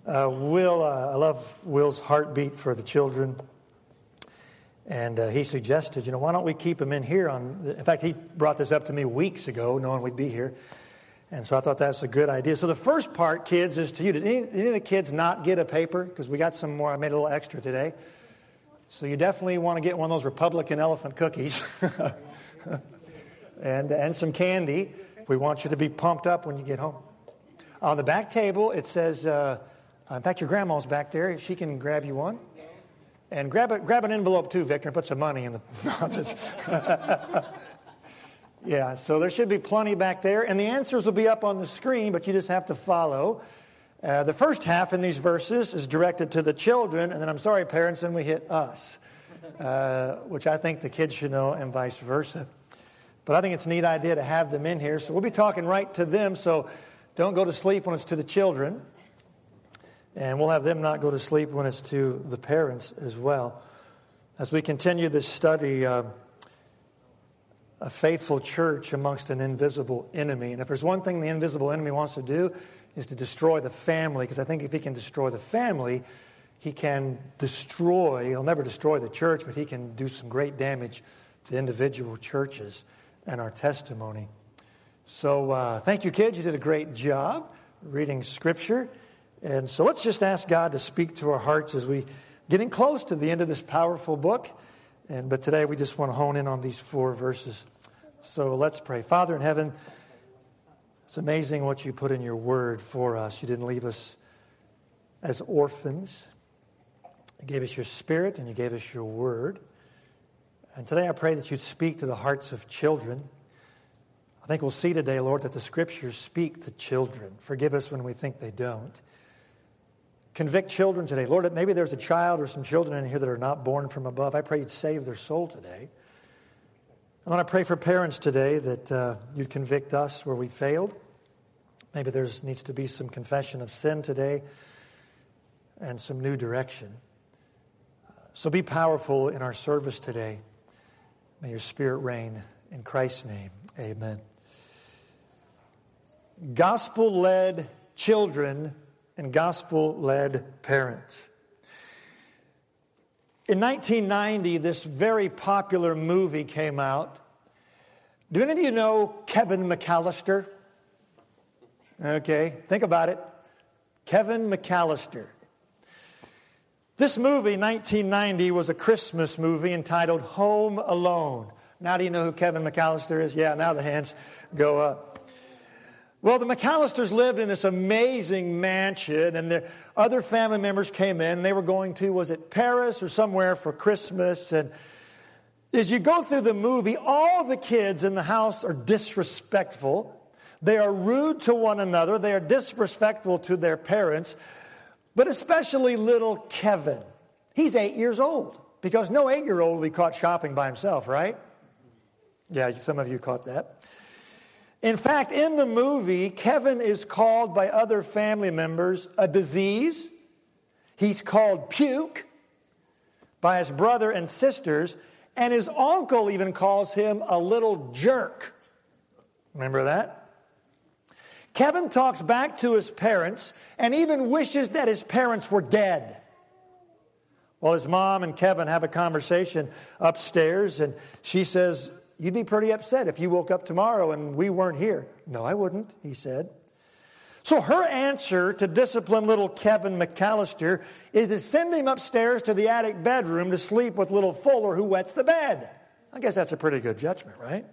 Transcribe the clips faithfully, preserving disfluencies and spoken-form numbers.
Uh, Will, uh, I love Will's heartbeat for the children. And uh, he suggested, you know, why don't we keep them in here? On the, in fact, he brought this up to me weeks ago, knowing we'd be here. And so I thought that's a good idea. So the first part, kids, is to you. Did any, did any of the kids not get a paper? Because we got some more. I made a little extra today. So you definitely want to get one of those Republican elephant cookies. and and some candy. We want you to be pumped up when you get home. On the back table, it says, uh, in fact, your grandma's back there. She can grab you one. And grab a, grab an envelope too, Victor, and put some money in the... Yeah, so there should be plenty back there. And the answers will be up on the screen, but you just have to follow. Uh, the first half in these verses is directed to the children, and then, I'm sorry, parents, then we hit us, uh, which I think the kids should know, and vice versa. But I think it's a neat idea to have them in here. So we'll be talking right to them, so don't go to sleep when it's to the children. And we'll have them not go to sleep when it's to the parents as well. As we continue this study, uh, a faithful church amongst an invisible enemy. And if there's one thing the invisible enemy wants to do, is to destroy the family. Because I think if he can destroy the family, he can destroy, he'll never destroy the church, but he can do some great damage to individual churches and our testimony. So uh, thank you, kids. You did a great job reading Scripture. And so let's just ask God to speak to our hearts as we getting close to the end of this powerful book. And but today we just want to hone in on these four verses. So let's pray. Father in heaven, it's amazing what you put in your word for us. You didn't leave us as orphans. You gave us your Spirit and you gave us your word. And today I pray that you'd speak to the hearts of children. I think we'll see today, Lord, that the Scriptures speak to children. Forgive us when we think they don't. Convict children today. Lord, maybe there's a child or some children in here that are not born from above. I pray you'd save their soul today. I want to pray for parents today that uh, you'd convict us where we failed. Maybe there needs to be some confession of sin today and some new direction. So be powerful in our service today. May your Spirit reign. In Christ's name, amen. Gospel-led children and gospel-led parents. In nineteen ninety, this very popular movie came out. Do any of you know Kevin McAllister? Okay, think about it. Kevin McAllister. This movie, nineteen ninety, was a Christmas movie entitled Home Alone. Now do you know who Kevin McAllister is? Yeah, now the hands go up. Well, the McAllisters lived in this amazing mansion, and their other family members came in. They were going to, was it Paris or somewhere for Christmas? And as you go through the movie, all the kids in the house are disrespectful. They are rude to one another. They are disrespectful to their parents, but especially little Kevin. He's eight years old, because no eight-year-old will be caught shopping by himself, right? Yeah, some of you caught that. In fact, in the movie, Kevin is called by other family members a disease. He's called puke by his brother and sisters, and his uncle even calls him a little jerk. Remember that? Kevin talks back to his parents and even wishes that his parents were dead. Well, his mom and Kevin have a conversation upstairs, and she says, "You'd be pretty upset if you woke up tomorrow and we weren't here." "No, I wouldn't," he said. So her answer to discipline little Kevin McAllister is to send him upstairs to the attic bedroom to sleep with little Fuller, who wets the bed. I guess that's a pretty good judgment, right?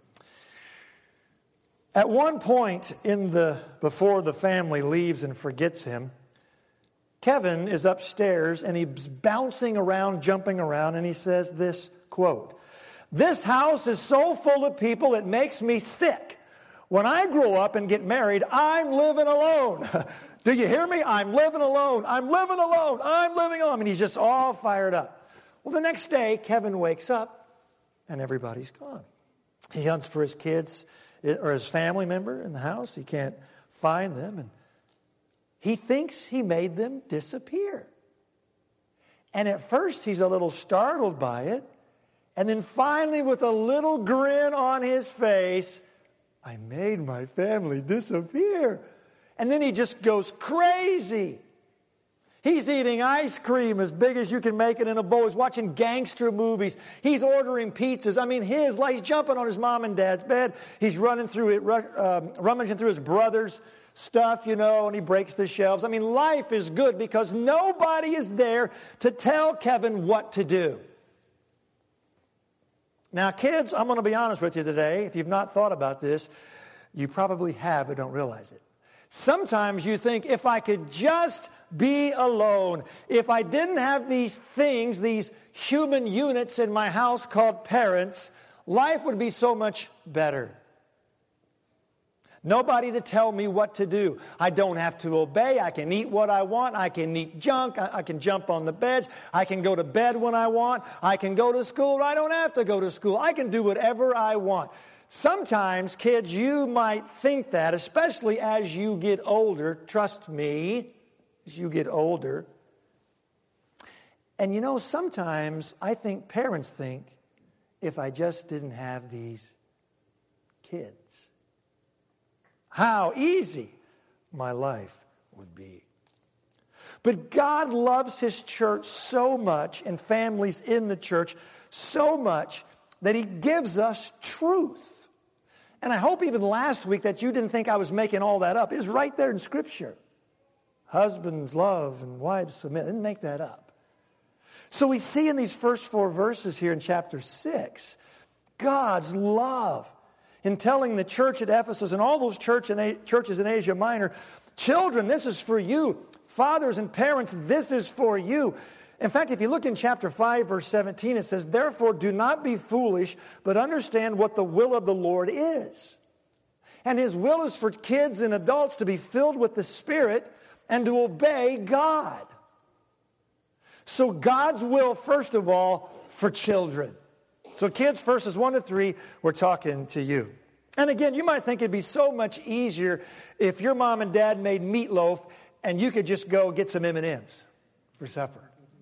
At one point in the before the family leaves and forgets him, Kevin is upstairs and he's bouncing around, jumping around, and he says this quote, "This house is so full of people it makes me sick. When I grow up and get married, I'm living alone." Do you hear me? I'm living alone. I'm living alone. I'm living alone. And he's just all fired up. Well, the next day, Kevin wakes up and everybody's gone. He hunts for his kids or his family member in the house. He can't find them. And he thinks he made them disappear. And at first, he's a little startled by it. And then finally, with a little grin on his face, "I made my family disappear." And then he just goes crazy. He's eating ice cream as big as you can make it in a bowl. He's watching gangster movies. He's ordering pizzas. I mean, his life, he's jumping on his mom and dad's bed. He's running through it, um, rummaging through his brother's stuff, you know, and he breaks the shelves. I mean, life is good because nobody is there to tell Kevin what to do. Now, kids, I'm going to be honest with you today. If you've not thought about this, you probably have but don't realize it. Sometimes you think, if I could just be alone, if I didn't have these things, these human units in my house called parents, life would be so much better. Nobody to tell me what to do. I don't have to obey. I can eat what I want. I can eat junk. I, I can jump on the beds. I can go to bed when I want. I can go to school. I don't have to go to school. I can do whatever I want. Sometimes, kids, you might think that, especially as you get older. Trust me, as you get older. And you know, sometimes I think parents think, if I just didn't have these kids, how easy my life would be. But God loves His church so much, and families in the church so much, that He gives us truth. And I hope even last week that you didn't think I was making all that up. It's right there in Scripture. Husbands love and wives submit. I didn't make that up. So we see in these first four verses here in chapter six, God's love in telling the church at Ephesus and all those church in, churches in Asia Minor, children, this is for you. Fathers and parents, this is for you. In fact, if you look in chapter five, verse seventeen, it says, therefore do not be foolish, but understand what the will of the Lord is. And His will is for kids and adults to be filled with the Spirit and to obey God. So God's will, first of all, for children. So kids, verses one to three, we're talking to you. And again, you might think it'd be so much easier if your mom and dad made meatloaf and you could just go get some M and M's for supper.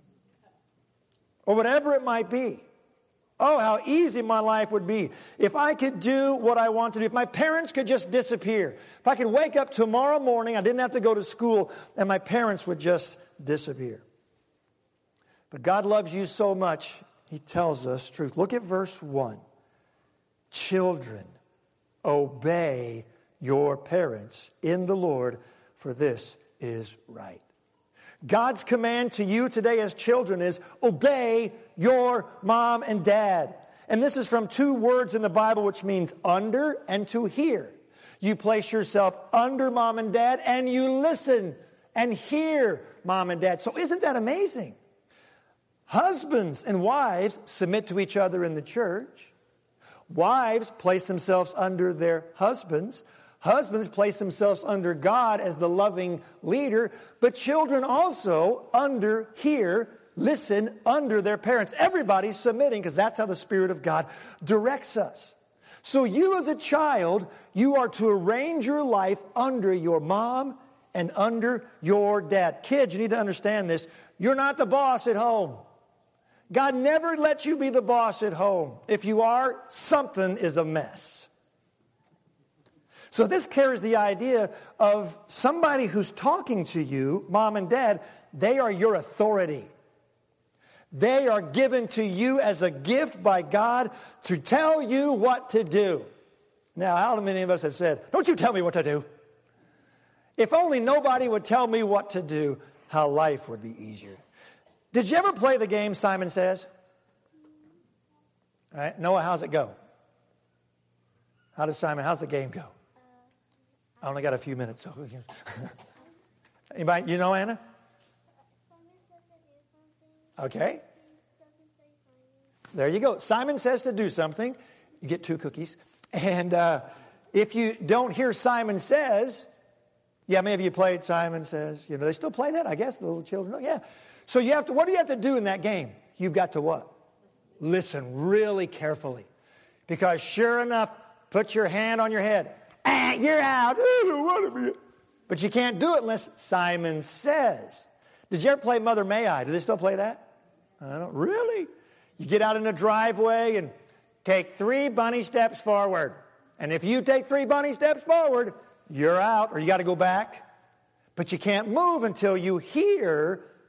Or whatever it might be. Oh, how easy my life would be if I could do what I want to do. If my parents could just disappear. If I could wake up tomorrow morning, I didn't have to go to school, and my parents would just disappear. But God loves you so much, He tells us truth. Look at verse one. Children, obey your parents in the Lord, for this is right. God's command to you today as children is obey your mom and dad. And this is from two words in the Bible which means under and to hear. You place yourself under mom and dad and you listen and hear mom and dad. So isn't that amazing? Husbands and wives submit to each other in the church. Wives place themselves under their husbands. Husbands place themselves under God as the loving leader, but children also under, hear, listen under their parents. Everybody's submitting because that's how the Spirit of God directs us. So you as a child, you are to arrange your life under your mom and under your dad. Kids, you need to understand this. You're not the boss at home. God never lets you be the boss at home. If you are, something is amiss. So this carries the idea of somebody who's talking to you, mom and dad, they are your authority. They are given to you as a gift by God to tell you what to do. Now, how many of us have said, don't you tell me what to do? If only nobody would tell me what to do, how life would be easier. Did you ever play the game Simon Says? All right, Noah, how's it go? How does Simon, how's the game go? I only got a few minutes. So anybody, you know Anna? Okay. There you go. Simon says to do something. You get two cookies. And uh, if you don't hear Simon Says, yeah, maybe you played Simon Says. You know, they still play that, I guess, the little children. Oh, yeah. So you have to, what do you have to do in that game? You've got to what? Listen really carefully. Because sure enough, put your hand on your head. Ah, you're out. I don't want to be. But you can't do it unless Simon Says. Did you ever play Mother May I? Do they still play that? I don't really. You get out in the driveway and take three bunny steps forward. And if you take three bunny steps forward, you're out, or you got to go back. But you can't move until you hear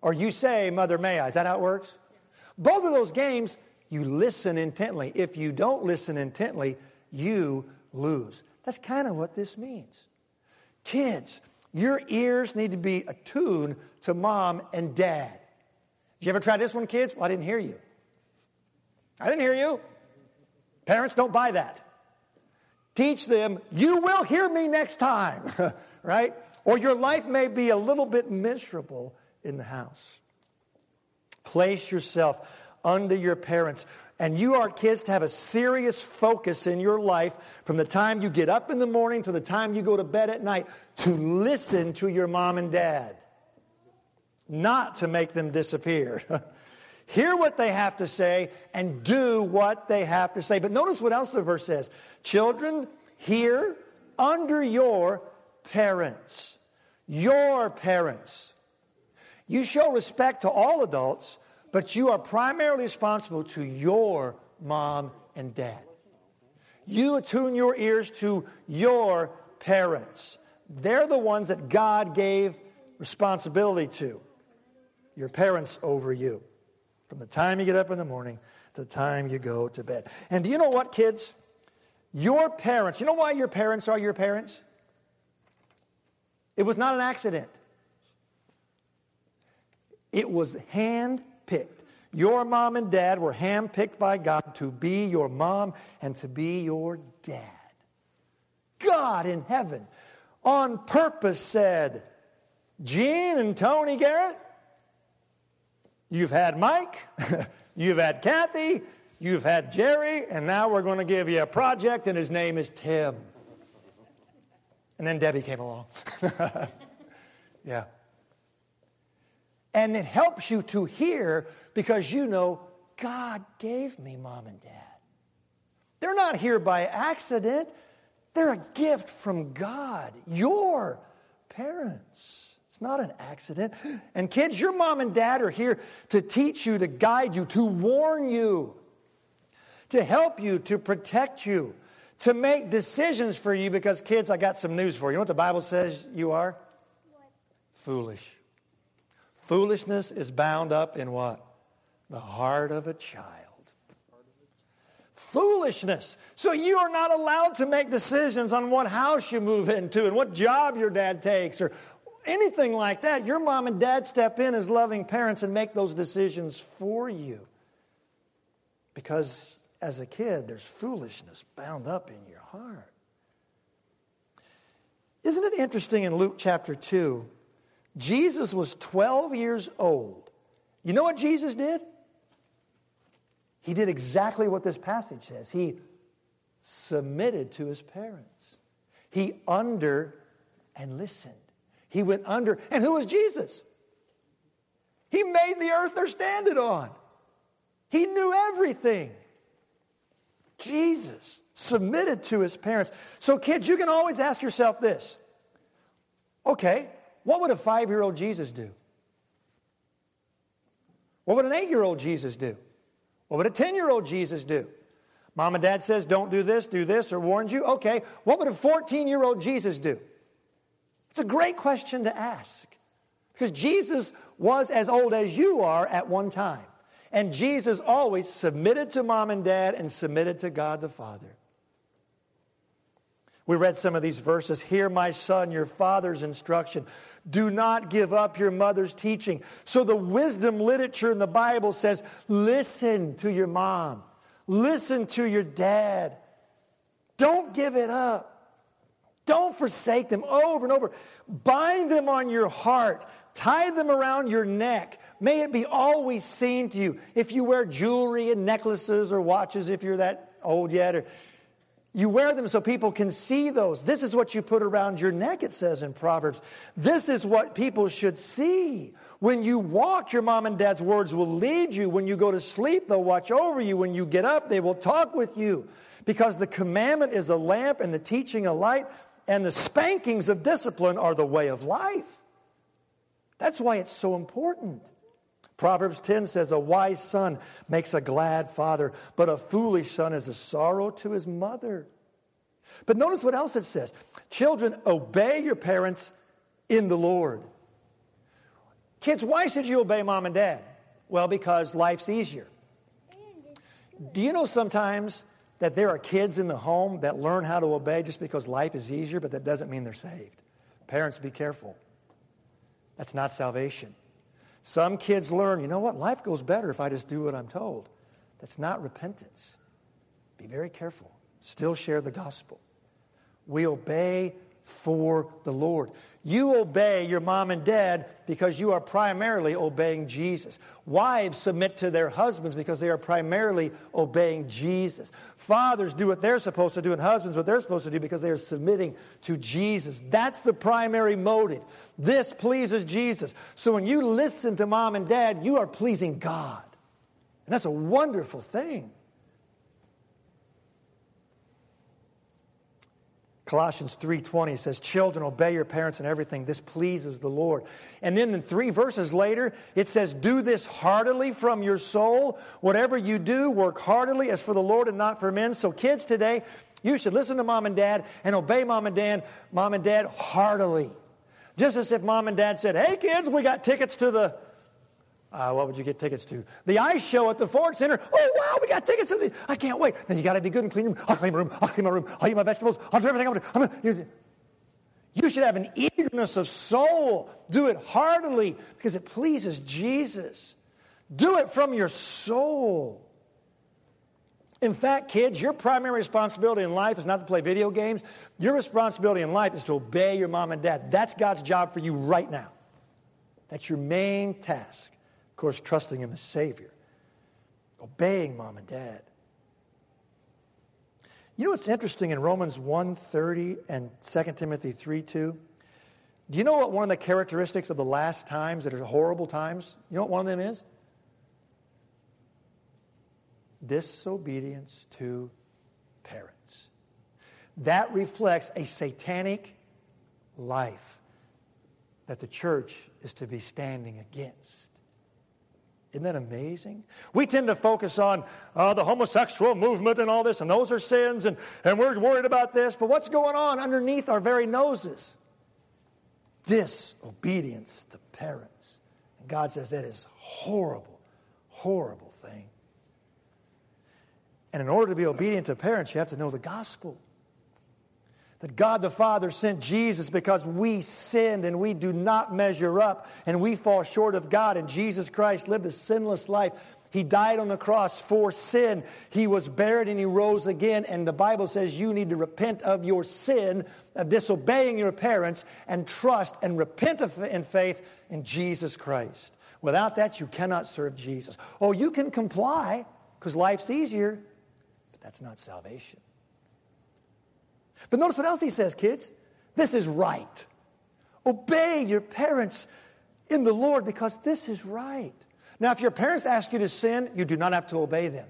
Or you say, Mother, may I. Is that how it works? Both of those games, you listen intently. If you don't listen intently, you lose. That's kind of what this means. Kids, your ears need to be attuned to mom and dad. Did you ever try this one, kids? Well, I didn't hear you. I didn't hear you. Parents, don't buy that. Teach them, you will hear me next time, right? Or your life may be a little bit miserable in the house. Place yourself under your parents. And you are kids to have a serious focus in your life from the time you get up in the morning to the time you go to bed at night to listen to your mom and dad. Not to make them disappear. Hear what they have to say and do what they have to say. But notice what else the verse says. Children, hear under your parents. Your parents. You show respect to all adults, but you are primarily responsible to your mom and dad. You attune your ears to your parents. They're the ones that God gave responsibility to. Your parents over you. From the time you get up in the morning to the time you go to bed. And do you know what, kids? Your parents, you know why your parents are your parents? It was not an accident. It was hand-picked. Your mom and dad were hand-picked by God to be your mom and to be your dad. God in heaven on purpose said, Gene and Tony Garrett, you've had Mike, you've had Kathy, you've had Jerry, and now we're going to give you a project, and his name is Tim. And then Debbie came along. Yeah. And it helps you to hear because you know God gave me mom and dad. They're not here by accident. They're a gift from God. Your parents. It's not an accident. And kids, your mom and dad are here to teach you, to guide you, to warn you, to help you, to protect you, to make decisions for you because, kids, I got some news for you. You know what the Bible says you are? What? Foolish. Foolishness is bound up in what? The heart of a child. Foolishness. So you are not allowed to make decisions on what house you move into and what job your dad takes or anything like that. Your mom and dad step in as loving parents and make those decisions for you. Because as a kid, there's foolishness bound up in your heart. Isn't it interesting in Luke chapter two? Jesus was twelve years old. You know what Jesus did? He did exactly what this passage says. He submitted to his parents. He under and listened. He went under. And who was Jesus? He made the earth they're standing on. He knew everything. Jesus submitted to his parents. So kids, you can always ask yourself this. Okay, what would a five-year-old Jesus do? What would an eight-year-old Jesus do? What would a ten-year-old Jesus do? Mom and dad says, don't do this, do this, or warns you. Okay, what would a fourteen-year-old Jesus do? It's a great question to ask. Because Jesus was as old as you are at one time. And Jesus always submitted to mom and dad and submitted to God the Father. We read some of these verses. Hear, my son, your father's instruction. Do not give up your mother's teaching. So the wisdom literature in the Bible says, listen to your mom. Listen to your dad. Don't give it up. Don't forsake them over and over. Bind them on your heart. Tie them around your neck. May it be always seen to you. If you wear jewelry and necklaces or watches, if you're that old yet, or you wear them so people can see those. This is what you put around your neck, it says in Proverbs. This is what people should see. When you walk, your mom and dad's words will lead you. When you go to sleep, they'll watch over you. When you get up, they will talk with you. Because the commandment is a lamp and the teaching a light, and the spankings of discipline are the way of life. That's why it's so important. Proverbs ten says, a wise son makes a glad father, but a foolish son is a sorrow to his mother. But notice what else it says. Children, obey your parents in the Lord. Kids, why should you obey mom and dad? Well, because life's easier. Do you know sometimes that there are kids in the home that learn how to obey just because life is easier, but that doesn't mean they're saved? Parents, be careful. That's not salvation. Some kids learn, you know what, life goes better if I just do what I'm told. That's not repentance. Be very careful. Still share the gospel. We obey for the Lord. You obey your mom and dad because you are primarily obeying Jesus. Wives submit to their husbands because they are primarily obeying Jesus. Fathers do what they're supposed to do, and husbands what they're supposed to do because they are submitting to Jesus. That's the primary motive. This pleases Jesus. So when you listen to mom and dad, you are pleasing God. And that's a wonderful thing. Colossians three twenty says, children, obey your parents in everything. This pleases the Lord. And then in three verses later, it says, do this heartily from your soul. Whatever you do, work heartily as for the Lord and not for men. So kids today, you should listen to mom and dad and obey mom and dad, mom and dad heartily. Just as if mom and dad said, hey kids, we got tickets to the... Uh, what would you get tickets to? The ice show at the Ford Center. Oh, wow, we got tickets to the... I can't wait. Then you got to be good and clean your room. I'll clean my room. I'll clean my room. I'll eat my vegetables. I'll do everything I'm going to do. You should have an eagerness of soul. Do it heartily because it pleases Jesus. Do it from your soul. In fact, kids, your primary responsibility in life is not to play video games. Your responsibility in life is to obey your mom and dad. That's God's job for you right now. That's your main task. Of course, trusting Him as Savior. Obeying mom and dad. You know what's interesting in Romans one thirty and Second Timothy three two? Do you know what one of the characteristics of the last times that are horrible times? You know what one of them is? Disobedience to parents. That reflects a satanic life that the church is to be standing against. Isn't that amazing? We tend to focus on uh, the homosexual movement and all this, and those are sins, and, and we're worried about this. But what's going on underneath our very noses? Disobedience to parents. And God says that is horrible, horrible thing. And in order to be obedient to parents, you have to know the gospel. That God the Father sent Jesus because we sinned and we do not measure up and we fall short of God. And Jesus Christ lived a sinless life. He died on the cross for sin. He was buried and He rose again. And the Bible says you need to repent of your sin, of disobeying your parents, and trust and repent of, in faith in Jesus Christ. Without that, you cannot serve Jesus. Oh, you can comply because life's easier, but that's not salvation. But notice what else he says, kids. This is right. Obey your parents in the Lord because this is right. Now, if your parents ask you to sin, you do not have to obey them.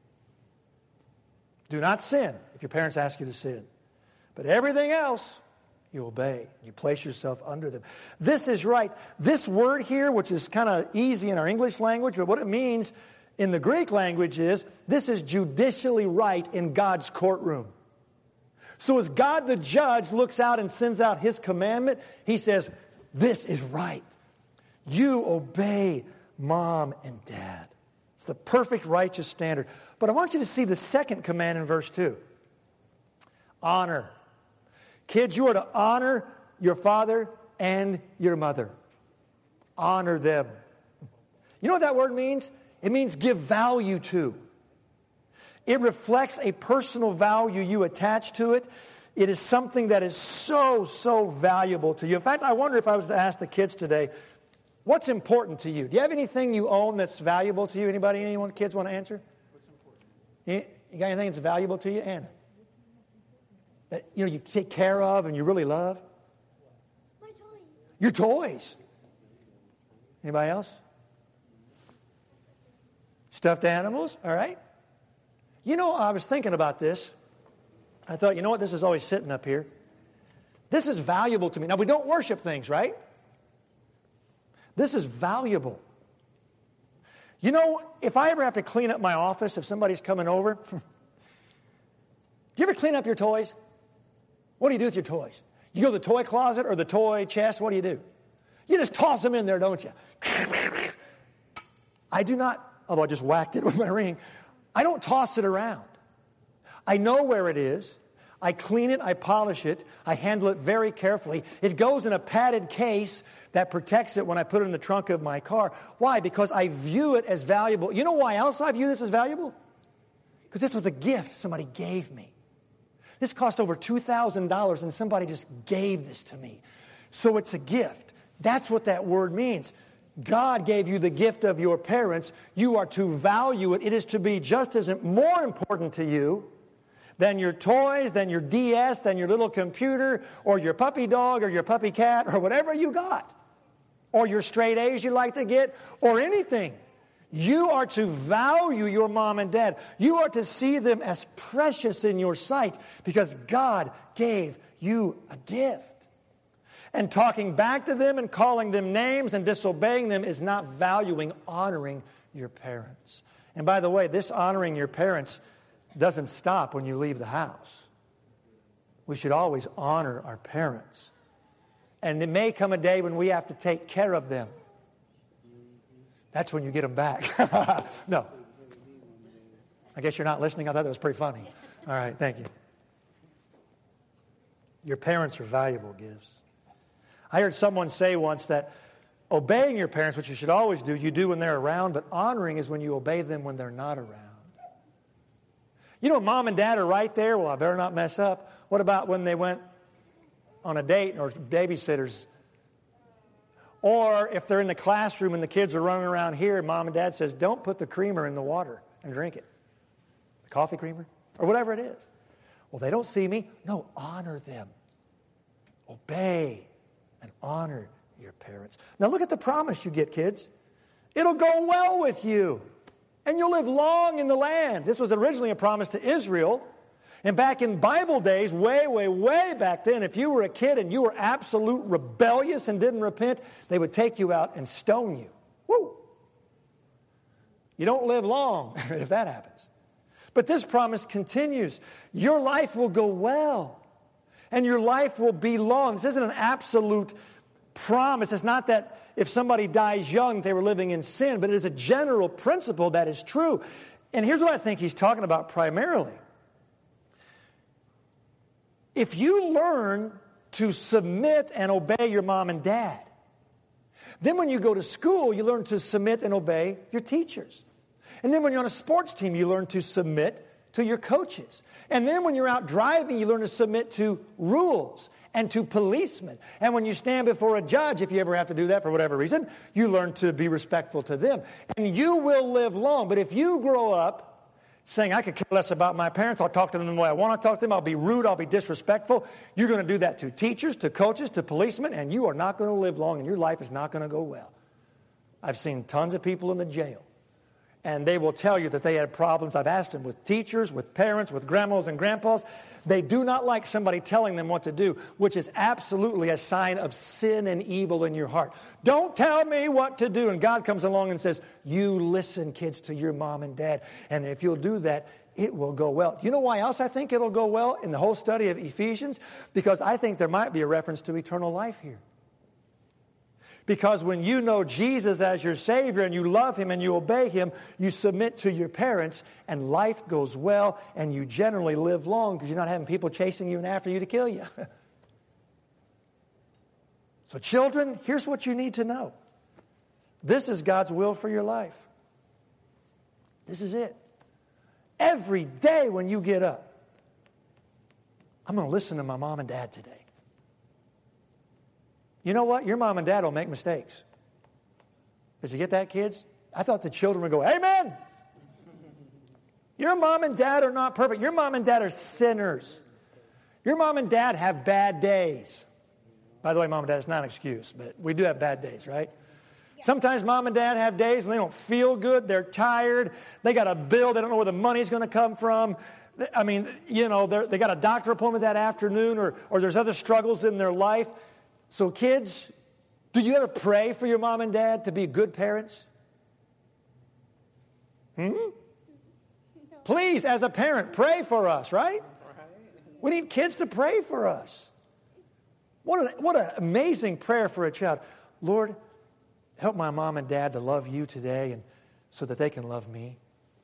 Do not sin if your parents ask you to sin. But everything else, you obey. You place yourself under them. This is right. This word here, which is kind of easy in our English language, but what it means in the Greek language is this is judicially right in God's courtroom. So as God the judge looks out and sends out His commandment, He says, this is right. You obey mom and dad. It's the perfect righteous standard. But I want you to see the second command in verse two. Honor. Kids, you are to honor your father and your mother. Honor them. You know what that word means? It means give value to. It reflects a personal value you attach to it. It is something that is so, so valuable to you. In fact, I wonder if I was to ask the kids today, what's important to you? Do you have anything you own that's valuable to you? Anybody, anyone, kids want to answer? What's important? You, you got anything that's valuable to you? Anna? That, you know, you take care of and you really love? My toys. Your toys. Anybody else? Stuffed animals? All right. You know, I was thinking about this. I thought, you know what? This is always sitting up here. This is valuable to me. Now, we don't worship things, right? This is valuable. You know, if I ever have to clean up my office, if somebody's coming over, do you ever clean up your toys? What do you do with your toys? You go to the toy closet or the toy chest? What do you do? You just toss them in there, don't you? I do not, although I just whacked it with my ring, I don't toss it around. I know where it is. I clean it, I polish it, I handle it very carefully. It goes in a padded case that protects it when I put it in the trunk of my car. Why? Because I view it as valuable. You know why else I view this as valuable? Because this was a gift somebody gave me. This cost over two thousand dollars and somebody just gave this to me. So it's a gift. That's what that word means. God gave you the gift of your parents. You are to value it. It is to be just as more important to you than your toys, than your D S, than your little computer, or your puppy dog, or your puppy cat, or whatever you got. Or your straight A's you like to get, or anything. You are to value your mom and dad. You are to see them as precious in your sight because God gave you a gift. And talking back to them and calling them names and disobeying them is not valuing, honoring your parents. And by the way, this honoring your parents doesn't stop when you leave the house. We should always honor our parents. And there may come a day when we have to take care of them. That's when you get them back. No. I guess you're not listening. I thought that was pretty funny. All right, thank you. Your parents are valuable gifts. I heard someone say once that obeying your parents, which you should always do, you do when they're around, but honoring is when you obey them when they're not around. You know, mom and dad are right there. Well, I better not mess up. What about when they went on a date or babysitters? Or if they're in the classroom and the kids are running around here, mom and dad says, don't put the creamer in the water and drink it. The coffee creamer or whatever it is. Well, they don't see me. No, honor them. Obey and honor your parents. Now look at the promise you get, kids. It'll go well with you. And you'll live long in the land. This was originally a promise to Israel. And back in Bible days, way, way, way back then, if you were a kid and you were absolute rebellious and didn't repent, they would take you out and stone you. Woo! You don't live long if that happens. But this promise continues. Your life will go well. And your life will be long. This isn't an absolute promise. It's not that if somebody dies young, they were living in sin, but it is a general principle that is true. And here's what I think he's talking about primarily. If you learn to submit and obey your mom and dad, then when you go to school, you learn to submit and obey your teachers. And then when you're on a sports team, you learn to submit to your coaches. And then when you're out driving, you learn to submit to rules and to policemen. And when you stand before a judge, if you ever have to do that for whatever reason, you learn to be respectful to them. And you will live long. But if you grow up saying, I could care less about my parents, I'll talk to them the way I want to talk to them, I'll be rude, I'll be disrespectful, you're going to do that to teachers, to coaches, to policemen, and you are not going to live long, and your life is not going to go well. I've seen tons of people in the jail. And they will tell you that they had problems. I've asked them with teachers, with parents, with grandmas and grandpas. They do not like somebody telling them what to do, which is absolutely a sign of sin and evil in your heart. Don't tell me what to do. And God comes along and says, you listen, kids, to your mom and dad. And if you'll do that, it will go well. You know why else I think it'll go well in the whole study of Ephesians? Because I think there might be a reference to eternal life here. Because when you know Jesus as your Savior and you love Him and you obey Him, you submit to your parents and life goes well and you generally live long because you're not having people chasing you and after you to kill you. So children, here's what you need to know. This is God's will for your life. This is it. Every day when you get up, I'm going to listen to my mom and dad today. You know what? Your mom and dad will make mistakes. Did you get that, kids? I thought the children would go, amen. Your mom and dad are not perfect. Your mom and dad are sinners. Your mom and dad have bad days. By the way, mom and dad is not an excuse, but we do have bad days, right? Yeah. Sometimes mom and dad have days when they don't feel good. They're tired. They got a bill. They don't know where the money's going to come from. I mean, you know, they got a doctor appointment that afternoon or, or there's other struggles in their life. So kids, do you ever pray for your mom and dad to be good parents? Hmm? No. Please, as a parent, pray for us, right? We need kids to pray for us. What an, what an amazing prayer for a child. Lord, help my mom and dad to love you today and so that they can love me.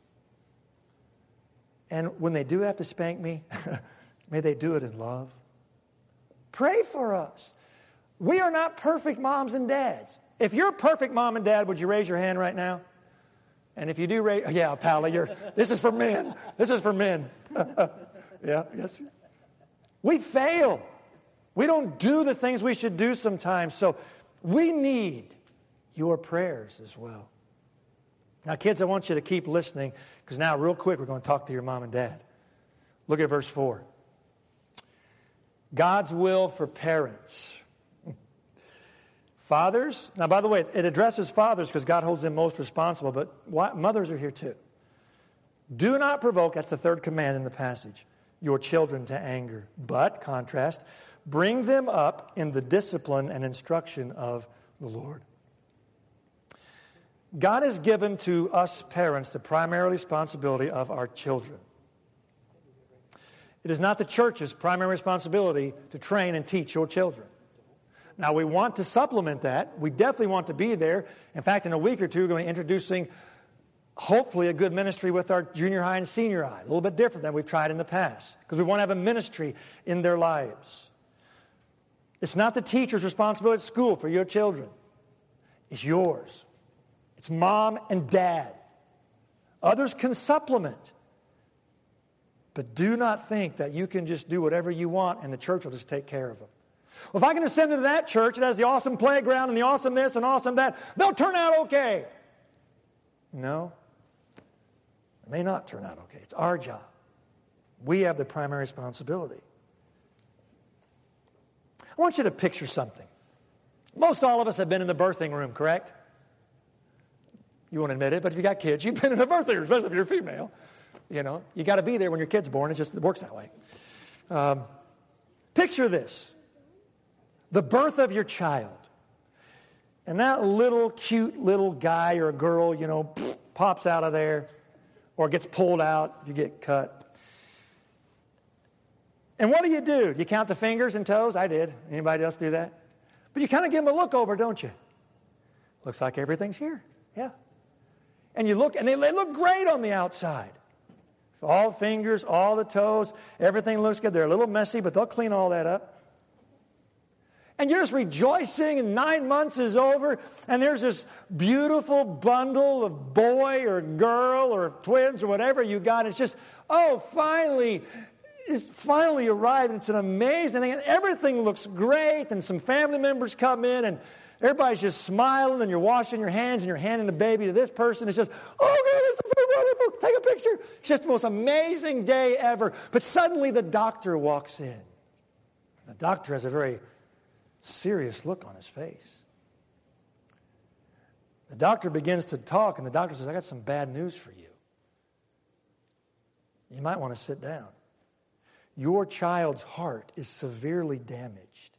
And when they do have to spank me, may they do it in love. Pray for us. We are not perfect moms and dads. If you're a perfect mom and dad, would you raise your hand right now? And if you do raise, yeah, Paula, you're, this is for men. This is for men. Yeah, yes. We fail. We don't do the things we should do sometimes. So we need your prayers as well. Now, kids, I want you to keep listening because now, real quick, we're going to talk to your mom and dad. Look at verse four. God's will for parents. Fathers, now, by the way, it addresses fathers because God holds them most responsible, but why, mothers are here too. Do not provoke, that's the third command in the passage, your children to anger. But, contrast, bring them up in the discipline and instruction of the Lord. God has given to us parents the primary responsibility of our children. It is not the church's primary responsibility to train and teach your children. Now, we want to supplement that. We definitely want to be there. In fact, in a week or two, we're going to be introducing, hopefully, a good ministry with our junior high and senior high. A little bit different than we've tried in the past. Because we want to have a ministry in their lives. It's not the teacher's responsibility at school for your children. It's yours. It's mom and dad. Others can supplement. But do not think that you can just do whatever you want and the church will just take care of them. Well, if I can just send them to that church that has the awesome playground and the awesome this and awesome that, they'll turn out okay. No. It may not turn out okay. It's our job. We have the primary responsibility. I want you to picture something. Most all of us have been in the birthing room, correct? You won't admit it, but if you got kids, you've been in a birthing room, especially if you're female. You know, you got to be there when your kid's born. It just it works that way. Um, picture this. The birth of your child. And that little cute little guy or girl, you know, pops out of there or gets pulled out if you get cut. And what do you do? Do you count the fingers and toes? I did. Anybody else do that? But you kind of give them a look over, don't you? Looks like everything's here. Yeah. And you look, and they, they look great on the outside. All fingers, all the toes, everything looks good. They're a little messy, but they'll clean all that up. And you're just rejoicing, and nine months is over, and there's this beautiful bundle of boy or girl or twins or whatever you got. It's just, oh, finally, it's finally arrived. It's an amazing thing, and everything looks great, and some family members come in, and everybody's just smiling, and you're washing your hands, and you're handing the baby to this person. It's just, oh, God, this is so wonderful. Take a picture. It's just the most amazing day ever. But suddenly the doctor walks in. The doctor has a very serious look on his face. The doctor begins to talk, and the doctor says, I got some bad news for you. You might want to sit down. Your child's heart is severely damaged.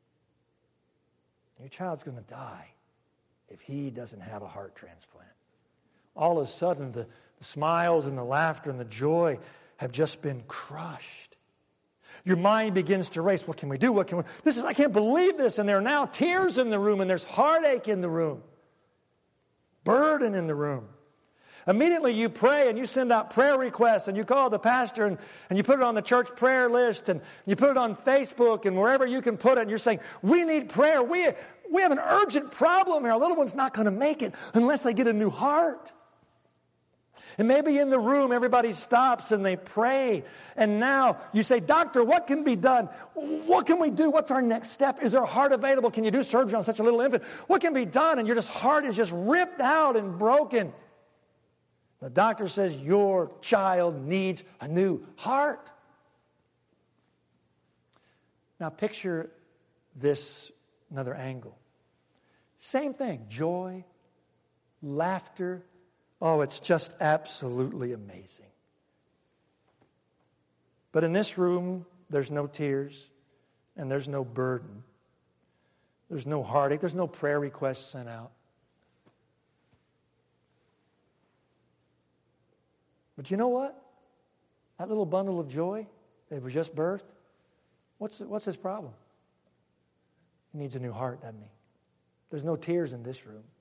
Your child's going to die if he doesn't have a heart transplant. All of a sudden, the, the smiles and the laughter and the joy have just been crushed. Your mind begins to race. What can we do? What can we? This is, I can't believe this. And there are now tears in the room, and there's heartache in the room, burden in the room. Immediately you pray and you send out prayer requests and you call the pastor and, and you put it on the church prayer list and you put it on Facebook and wherever you can put it, and you're saying, we need prayer. We, we have an urgent problem here. Our little one's not going to make it unless they get a new heart. And maybe in the room everybody stops and they pray. And now you say, doctor, what can be done? What can we do? What's our next step? Is there a heart available? Can you do surgery on such a little infant? What can be done? And your just heart is just ripped out and broken. The doctor says your child needs a new heart. Now picture this another angle. Same thing, joy, laughter. Oh, it's just absolutely amazing. But in this room, there's no tears and there's no burden. There's no heartache. There's no prayer requests sent out. But you know what? That little bundle of joy that was just birthed, what's, what's his problem? He needs a new heart, doesn't he? There's no tears in this room.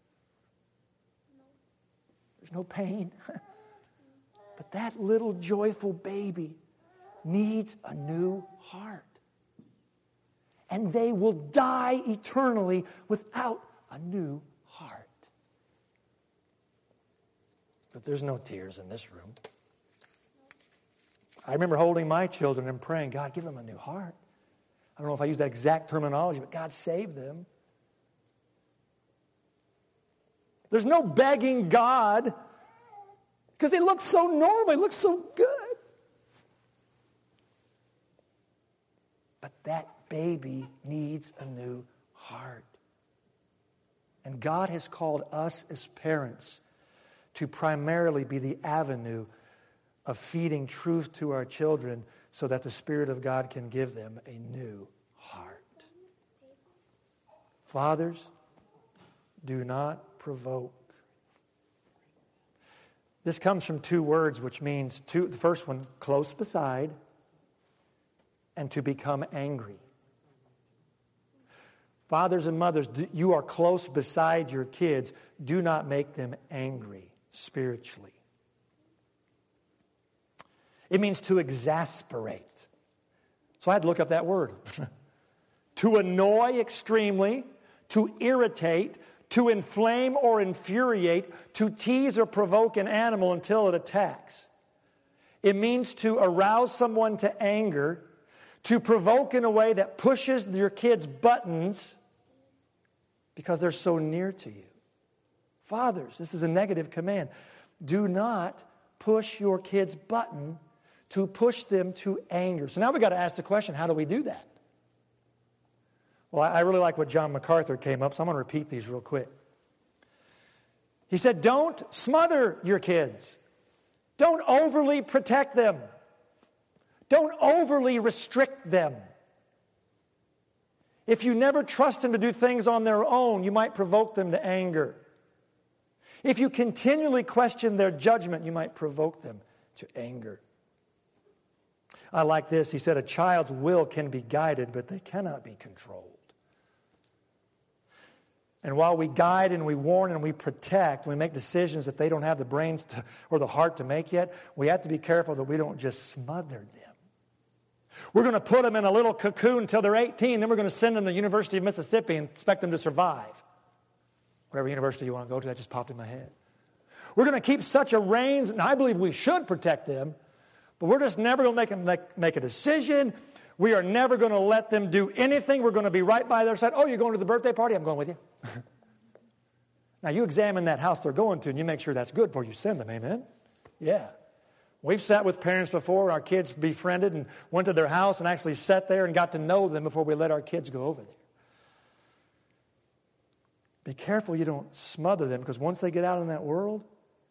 There's no pain. But that little joyful baby needs a new heart. And they will die eternally without a new heart. But there's no tears in this room. I remember holding my children and praying, God, give them a new heart. I don't know if I use that exact terminology, but God, save them. There's no begging God because he looks so normal, he looks so good. But that baby needs a new heart. And God has called us as parents to primarily be the avenue of feeding truth to our children so that the Spirit of God can give them a new heart. Fathers, do not provoke. This comes from two words, which means, two, the first one, close beside, and to become angry. Fathers and mothers, you are close beside your kids. Do not make them angry spiritually. It means to exasperate. So I had to look up that word. To annoy extremely, to irritate, to inflame or infuriate, to tease or provoke an animal until it attacks. It means to arouse someone to anger, to provoke in a way that pushes your kids' buttons because they're so near to you. Fathers, this is a negative command. Do not push your kids' button to push them to anger. So now we've got to ask the question, how do we do that? Well, I really like what John MacArthur came up, so I'm going to repeat these real quick. He said, don't smother your kids. Don't overly protect them. Don't overly restrict them. If you never trust them to do things on their own, you might provoke them to anger. If you continually question their judgment, you might provoke them to anger. I like this. He said, a child's will can be guided, but they cannot be controlled. And while we guide and we warn and we protect, we make decisions that they don't have the brains to, or the heart to make yet, we have to be careful that we don't just smother them. We're going to put them in a little cocoon until they're eighteen, then we're going to send them to the University of Mississippi and expect them to survive. Whatever university you want to go to, that just popped in my head. We're going to keep such a reins, and I believe we should protect them, but we're just never going to make them make, make a decision. We are never going to let them do anything. We're going to be right by their side. Oh, you're going to the birthday party? I'm going with you. Now, you examine that house they're going to, and you make sure that's good before you send them. Amen? Yeah. We've sat with parents before. Our kids befriended and went to their house and actually sat there and got to know them before we let our kids go over there. Be careful you don't smother them, because once they get out in that world.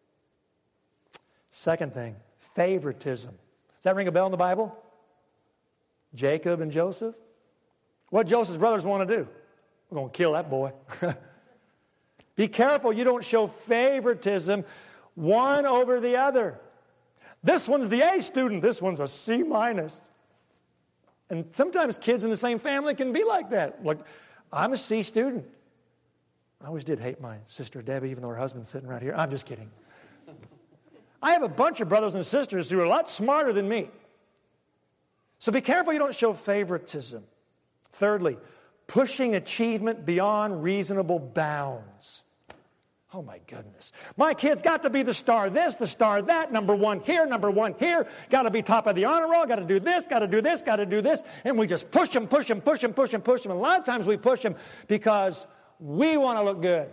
Second thing, favoritism. Does that ring a bell in the Bible? Jacob and Joseph. What did Joseph's brothers want to do? We're going to kill that boy. Be careful you don't show favoritism one over the other. This one's the A student. This one's a C minus. And sometimes kids in the same family can be like that. Like, I'm a C student. I always did hate my sister Debbie, even though her husband's sitting right here. I'm just kidding. I have a bunch of brothers and sisters who are a lot smarter than me. So be careful you don't show favoritism. Thirdly, pushing achievement beyond reasonable bounds. Oh my goodness. My kid's got to be the star this, the star that, number one here, number one here, got to be top of the honor roll, got to do this, got to do this, got to do this. And we just push them, push them, push them, push them, push them. And a lot of times we push them because we want to look good.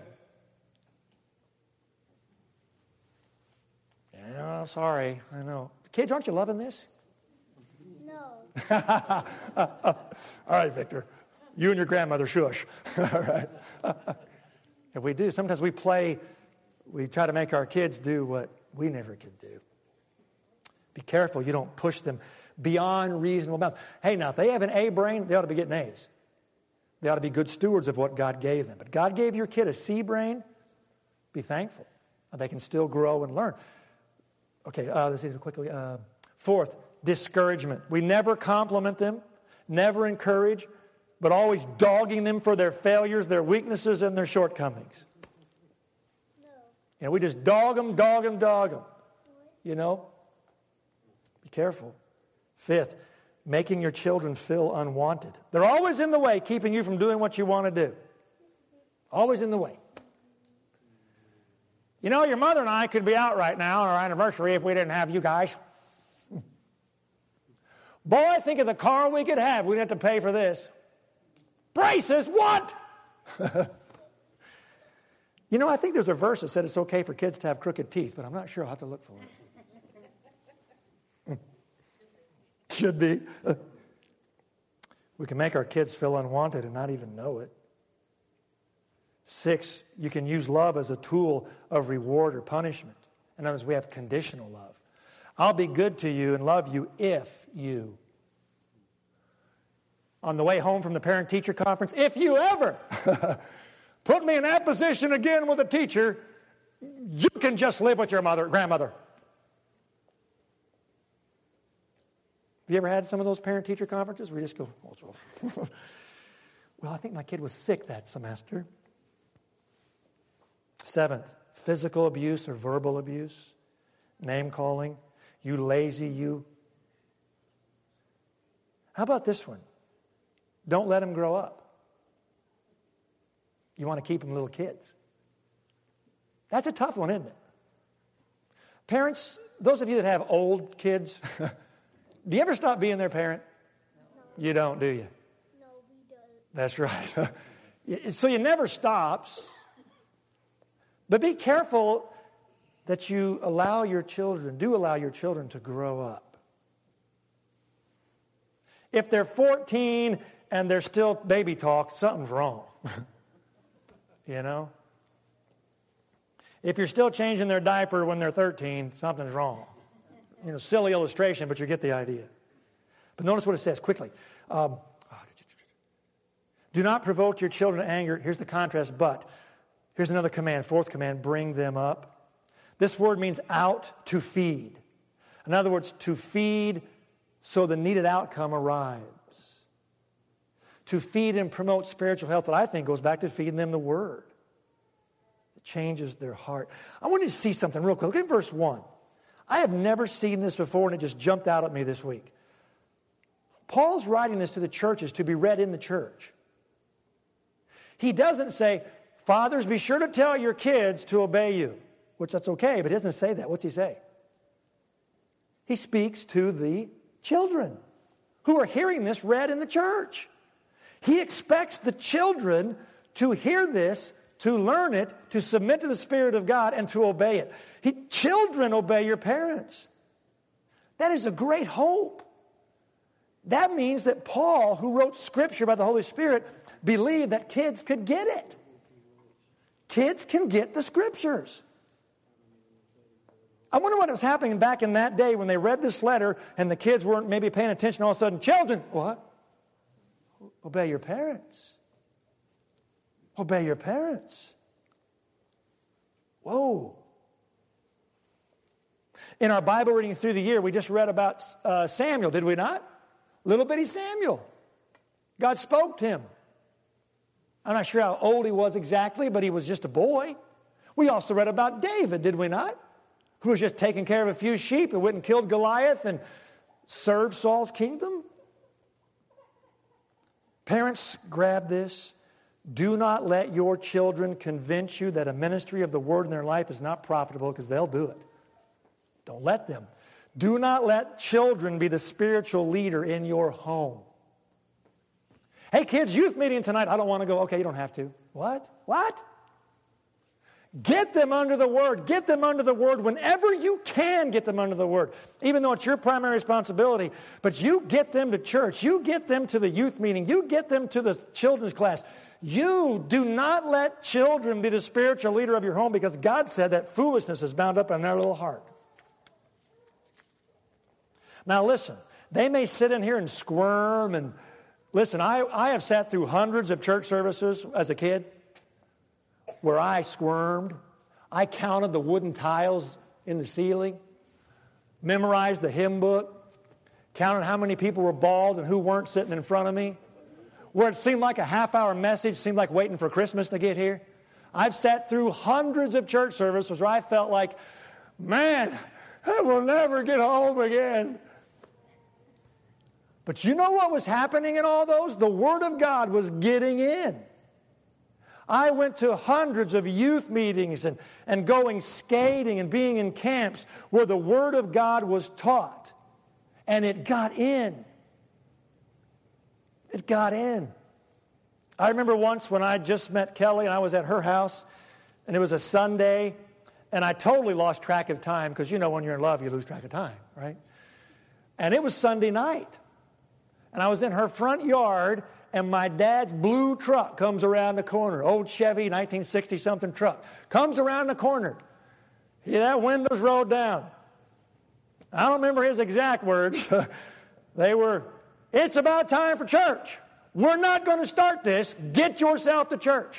Yeah, sorry, I know. Kids, aren't you loving this? No. All right, Victor. You and your grandmother, shush. All right. If we do, sometimes we play, we try to make our kids do what we never could do. Be careful you don't push them beyond reasonable bounds. Hey, now, if they have an A brain, they ought to be getting A's. They ought to be good stewards of what God gave them. But God gave your kid a C brain, be thankful. They can still grow and learn. Okay, uh, let's see quickly. Uh, fourth, discouragement. We never compliment them, never encourage, but always dogging them for their failures, their weaknesses, and their shortcomings? No. You know, we just dog them, dog them, dog them. You know? Be careful. Fifth, making your children feel unwanted. They're always in the way, keeping you from doing what you want to do. Always in the way. You know, your mother and I could be out right now on our anniversary if we didn't have you guys. Boy, think of the car we could have. We'd have to pay for this. Braces, what? You know, I think there's a verse that said it's okay for kids to have crooked teeth, but I'm not sure. I'll have to look for it. Should be. We can make our kids feel unwanted and not even know it. Six, you can use love as a tool of reward or punishment. In other words, we have conditional love. I'll be good to you and love you if you. On the way home from the parent-teacher conference, if you ever put me in that position again with a teacher, you can just live with your mother, grandmother. Have you ever had some of those parent-teacher conferences where you just go, well, I think my kid was sick that semester. Seventh, physical abuse or verbal abuse, name-calling, you lazy, you. How about this one? Don't let them grow up. You want to keep them little kids. That's a tough one, isn't it? Parents, those of you that have old kids, do you ever stop being their parent? No. You don't, do you? No, we don't. That's right. So you never stops. But be careful that you allow your children, do allow your children to grow up. If they're fourteen and they're still baby talk, something's wrong. You know? If you're still changing their diaper when they're thirteen, something's wrong. You know, silly illustration, but you get the idea. But notice what it says quickly. Um, do not provoke your children to anger. Here's the contrast, but here's another command, fourth command, bring them up. This word means out to feed. In other words, to feed so the needed outcome arrives. To feed and promote spiritual health that I think goes back to feeding them the Word. It changes their heart. I want you to see something real quick. Look at verse one. I have never seen this before, and it just jumped out at me this week. Paul's writing this to the churches to be read in the church. He doesn't say, fathers, be sure to tell your kids to obey you, which that's okay, but he doesn't say that. What's he say? He speaks to the children who are hearing this read in the church. He expects the children to hear this, to learn it, to submit to the Spirit of God, and to obey it. He, children, obey your parents. That is a great hope. That means that Paul, who wrote Scripture by the Holy Spirit, believed that kids could get it. Kids can get the Scriptures. I wonder what was happening back in that day when they read this letter and the kids weren't maybe paying attention. All of a sudden, children, what? Obey your parents. Obey your parents. Whoa. In our Bible reading through the year, we just read about uh, Samuel, did we not? Little bitty Samuel. God spoke to him. I'm not sure how old he was exactly, but he was just a boy. We also read about David, did we not? Who was just taking care of a few sheep and went and killed Goliath and served Saul's kingdom. Parents, grab this. Do not let your children convince you that a ministry of the Word in their life is not profitable, because they'll do it. Don't let them. Do not let children be the spiritual leader in your home. Hey kids, youth meeting tonight. I don't want to go. Okay, you don't have to. What? What? Get them under the Word. Get them under the Word whenever you can. Get them under the Word, even though it's your primary responsibility. But you get them to church. You get them to the youth meeting. You get them to the children's class. You do not let children be the spiritual leader of your home, because God said that foolishness is bound up in their little heart. Now listen, they may sit in here and squirm and listen, I, I have sat through hundreds of church services as a kid where I squirmed. I counted the wooden tiles in the ceiling, memorized the hymn book, counted how many people were bald and who weren't sitting in front of me, where it seemed like a half-hour message seemed like waiting for Christmas to get here. I've sat through hundreds of church services where I felt like, man, I will never get home again. But you know what was happening in all those? The Word of God was getting in. I went to hundreds of youth meetings and, and going skating and being in camps where the Word of God was taught. And it got in. It got in. I remember once when I just met Kelly and I was at her house and it was a Sunday and I totally lost track of time because you know when you're in love you lose track of time, right? And it was Sunday night. And I was in her front yard, and my dad's blue truck comes around the corner. Old Chevy, nineteen sixty-something truck. Comes around the corner. Yeah, that window's rolled down. I don't remember his exact words. They were, it's about time for church. We're not going to start this. Get yourself to church.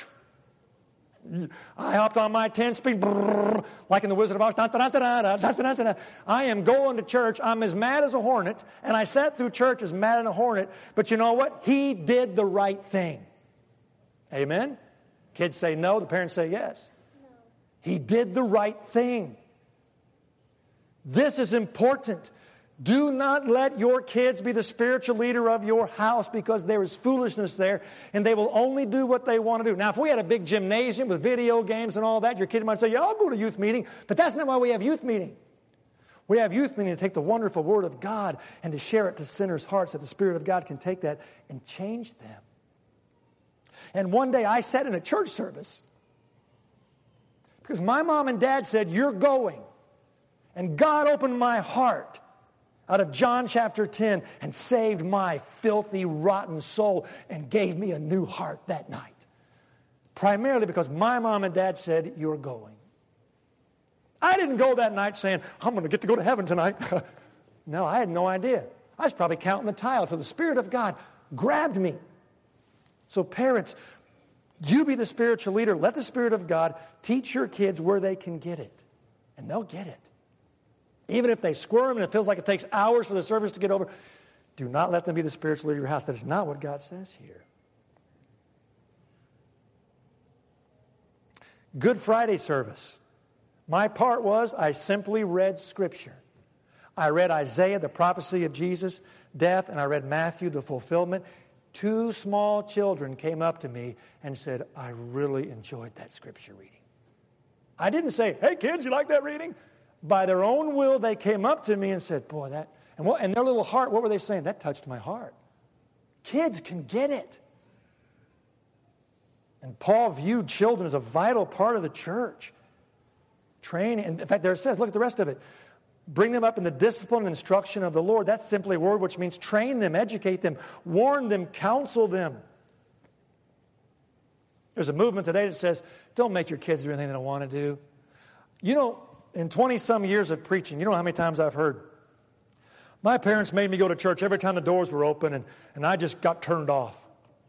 I hopped on my ten-speed, like in the Wizard of Oz. I am going to church. I'm as mad as a hornet, and I sat through church as mad as a hornet. But you know what? He did the right thing. Amen? Kids say no. The parents say yes. No. He did the right thing. This is important. Do not let your kids be the spiritual leader of your house because there is foolishness there and they will only do what they want to do. Now, if we had a big gymnasium with video games and all that, your kid might say, yeah, I'll go to youth meeting. But that's not why we have youth meeting. We have youth meeting to take the wonderful Word of God and to share it to sinners' hearts that the Spirit of God can take that and change them. And one day I sat in a church service because my mom and dad said, you're going. And God opened my heart out of John chapter ten and saved my filthy, rotten soul and gave me a new heart that night. Primarily because my mom and dad said, you're going. I didn't go that night saying, I'm going to get to go to heaven tonight. No, I had no idea. I was probably counting the tile till the Spirit of God grabbed me. So parents, you be the spiritual leader. Let the Spirit of God teach your kids where they can get it. And they'll get it. Even if they squirm and it feels like it takes hours for the service to get over, do not let them be the spiritual leader of your house. That is not what God says here. Good Friday service. My part was I simply read Scripture. I read Isaiah, the prophecy of Jesus' death, and I read Matthew, the fulfillment. Two small children came up to me and said, I really enjoyed that Scripture reading. I didn't say, hey kids, you like that reading? By their own will, they came up to me and said, boy, that, and, what, and their little heart, what were they saying? That touched my heart. Kids can get it. And Paul viewed children as a vital part of the church. Training, and in fact, there it says, look at the rest of it. Bring them up in the discipline and instruction of the Lord. That's simply a word which means train them, educate them, warn them, counsel them. There's a movement today that says, don't make your kids do anything they don't want to do. You know, in twenty-some years of preaching, you know how many times I've heard, my parents made me go to church every time the doors were open, and, and I just got turned off.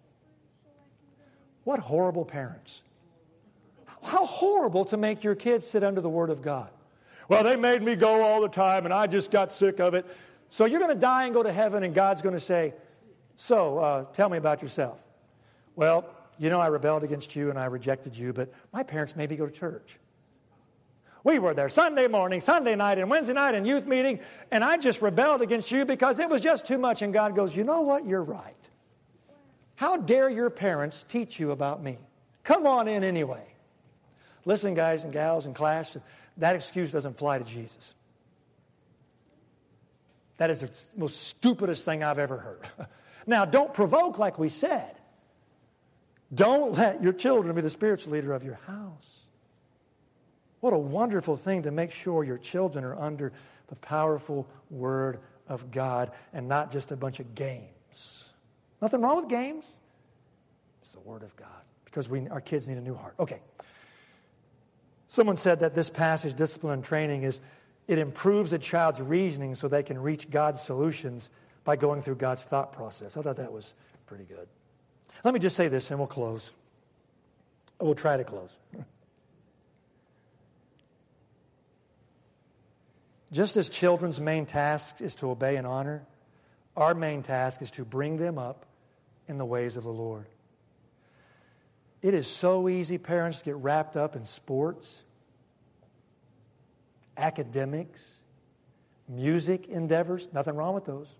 What horrible parents. How horrible to make your kids sit under the Word of God. Well, they made me go all the time, and I just got sick of it. So you're going to die and go to heaven, and God's going to say, so uh, tell me about yourself. Well, you know I rebelled against you, and I rejected you, but my parents made me go to church. We were there Sunday morning, Sunday night, and Wednesday night in youth meeting, and I just rebelled against you because it was just too much. And God goes, you know what? You're right. How dare your parents teach you about me? Come on in anyway. Listen, guys and gals in class, that excuse doesn't fly to Jesus. That is the most stupidest thing I've ever heard. Now, don't provoke like we said. Don't let your children be the spiritual leader of your house. What a wonderful thing to make sure your children are under the powerful Word of God and not just a bunch of games. Nothing wrong with games. It's the Word of God because we, our kids need a new heart. Okay. Someone said that this passage, discipline and training, is it improves a child's reasoning so they can reach God's solutions by going through God's thought process. I thought that was pretty good. Let me just say this and we'll close. We'll try to close. Just as children's main task is to obey and honor, our main task is to bring them up in the ways of the Lord. It is so easy, parents, to get wrapped up in sports, academics, music endeavors. Nothing wrong with those.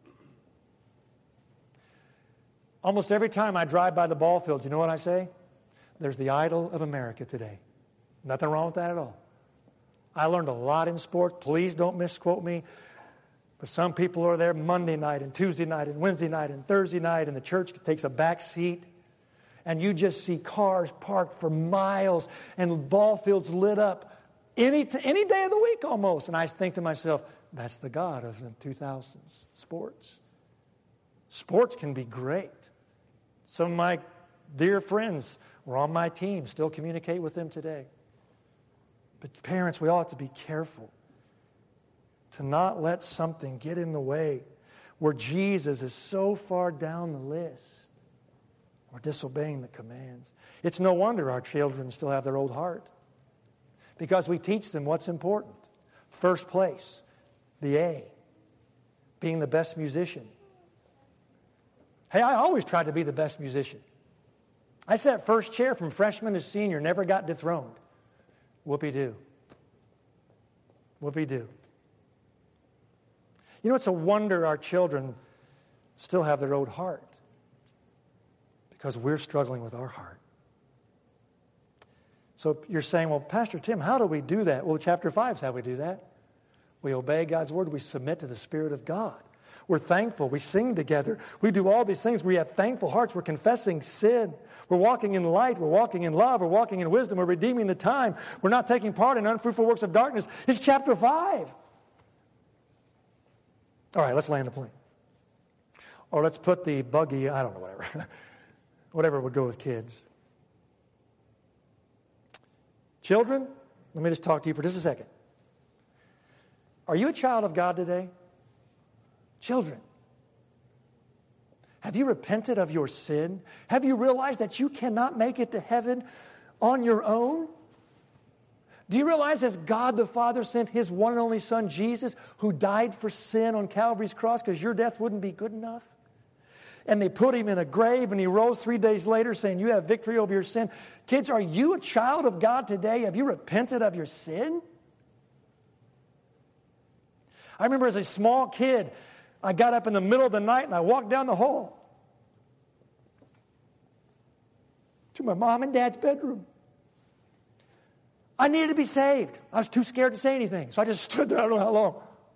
Almost every time I drive by the ball field, you know what I say? There's the idol of America today. Nothing wrong with that at all. I learned a lot in sports. Please don't misquote me. But some people are there Monday night and Tuesday night and Wednesday night and Thursday night, and the church takes a back seat, and you just see cars parked for miles and ball fields lit up any t- any day of the week almost. And I think to myself, that's the God of the two thousands, sports. Sports can be great. Some of my dear friends were on my team, still communicate with them today. But parents, we all have to be careful to not let something get in the way where Jesus is so far down the list. We're disobeying the commands. It's no wonder our children still have their old heart, because we teach them what's important. First place, the A, being the best musician. Hey, I always tried to be the best musician. I sat first chair from freshman to senior, never got dethroned. Whoopee-doo. Whoopee-doo. You know, it's a wonder our children still have their old heart, because we're struggling with our heart. So you're saying, well, Pastor Tim, how do we do that? Well, chapter five is how we do that. We obey God's word. We submit to the Spirit of God. We're thankful. We sing together. We do all these things. We have thankful hearts. We're confessing sin. We're walking in light. We're walking in love. We're walking in wisdom. We're redeeming the time. We're not taking part in unfruitful works of darkness. It's chapter five. All right, let's land the plane. Or let's put the buggy, I don't know, whatever. Whatever would go with kids. Children, let me just talk to you for just a second. Are you a child of God today? Children, have you repented of your sin? Have you realized that you cannot make it to heaven on your own? Do you realize that God the Father sent His one and only Son, Jesus, who died for sin on Calvary's cross because your death wouldn't be good enough? And they put Him in a grave, and He rose three days later saying, you have victory over your sin. Kids, are you a child of God today? Have you repented of your sin? I remember as a small kid, I got up in the middle of the night and I walked down the hall to my mom and dad's bedroom. I needed to be saved. I was too scared to say anything, so I just stood there. I don't know how long.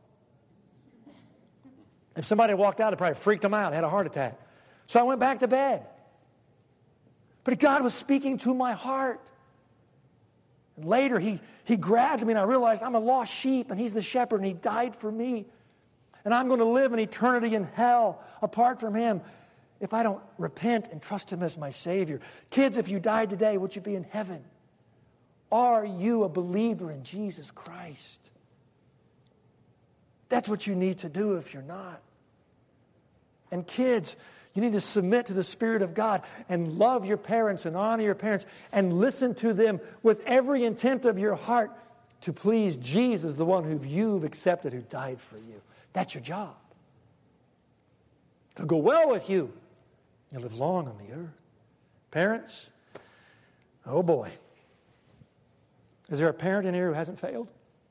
If somebody walked out, it probably freaked them out, had a heart attack. So I went back to bed. But God was speaking to my heart. And later, he, he grabbed me, and I realized I'm a lost sheep, and He's the shepherd, and He died for me. And I'm going to live an eternity in hell apart from Him if I don't repent and trust Him as my Savior. Kids, if you died today, would you be in heaven? Are you a believer in Jesus Christ? That's what you need to do if you're not. And kids, you need to submit to the Spirit of God and love your parents and honor your parents and listen to them with every intent of your heart to please Jesus, the one who you've accepted, who died for you. That's your job. It'll go well with you. You'll live long on the earth. Parents, oh boy. Is there a parent in here who hasn't failed?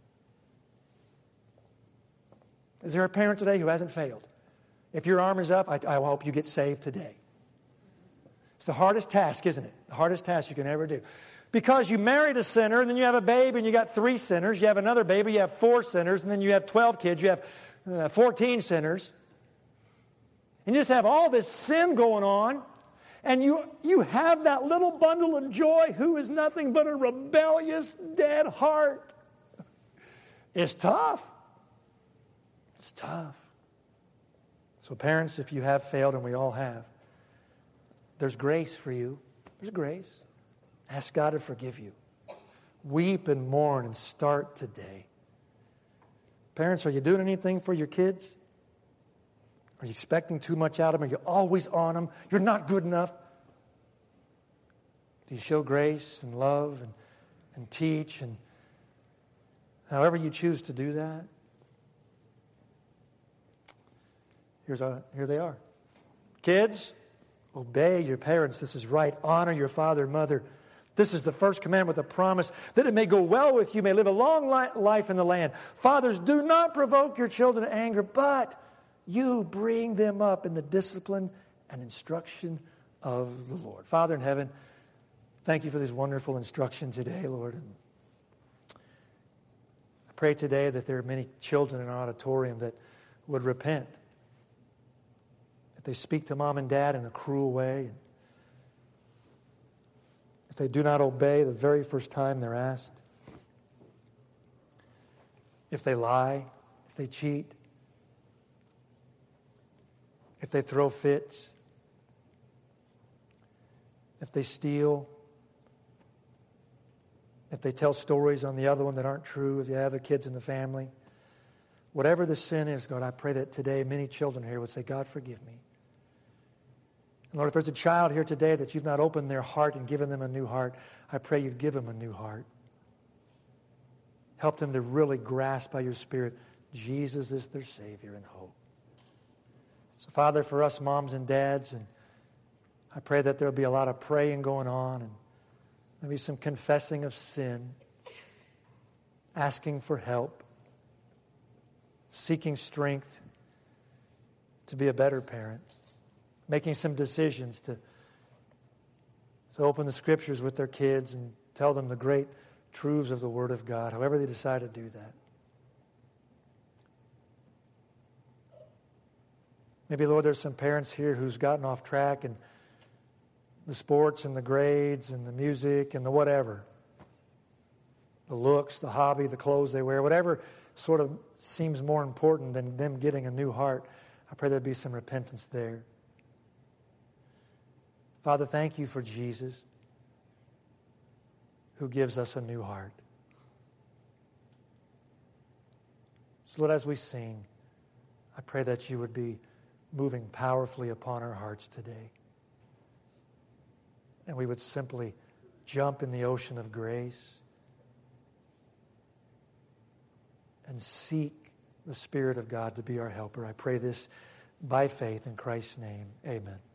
Is there a parent today who hasn't failed? If your arm is up, I, I hope you get saved today. It's the hardest task, isn't it? The hardest task you can ever do. Because you married a sinner, and then you have a baby, and you got three sinners. You have another baby, you have four sinners, and then you have twelve kids. You have uh, fourteen sinners. And you just have all this sin going on, and you, you have that little bundle of joy who is nothing but a rebellious, dead heart. It's tough. It's tough. So parents, if you have failed, and we all have, there's grace for you. There's grace. Ask God to forgive you. Weep and mourn and start today. Parents, are you doing anything for your kids? Are you expecting too much out of them? Are you always on them? You're not good enough. Do you show grace and love and, and teach and however you choose to do that? Here's a, here they are. Kids, Obey your parents. This is right. Honor your father and mother. This is the first commandment with a promise that it may go well with you, may live a long li- life in the land. Fathers, do not provoke your children to anger, but you bring them up in the discipline and instruction of the Lord. Father in heaven, thank you for these wonderful instructions today, Lord. And I pray today that there are many children in our auditorium that would repent, that they speak to mom and dad in a cruel way. If they do not obey the very first time they're asked, if they lie, if they cheat, if they throw fits, if they steal, if they tell stories on the other one that aren't true, if you have other kids in the family, whatever the sin is, God, I pray that today many children here would say, God, forgive me. And Lord, if there's a child here today that you've not opened their heart and given them a new heart, I pray you'd give them a new heart. Help them to really grasp by your Spirit, Jesus is their Savior and hope. So, Father, for us moms and dads, and I pray that there'll be a lot of praying going on and maybe some confessing of sin, asking for help, seeking strength to be a better parent, making some decisions to, to open the Scriptures with their kids and tell them the great truths of the Word of God, however they decide to do that. Maybe, Lord, there's some parents here who's gotten off track and the sports and the grades and the music and the whatever, the looks, the hobby, the clothes they wear, whatever sort of seems more important than them getting a new heart. I pray there'd be some repentance there. Father, thank you for Jesus, who gives us a new heart. So Lord, as we sing, I pray that you would be moving powerfully upon our hearts today. And we would simply jump in the ocean of grace and seek the Spirit of God to be our helper. I pray this by faith in Christ's name. Amen.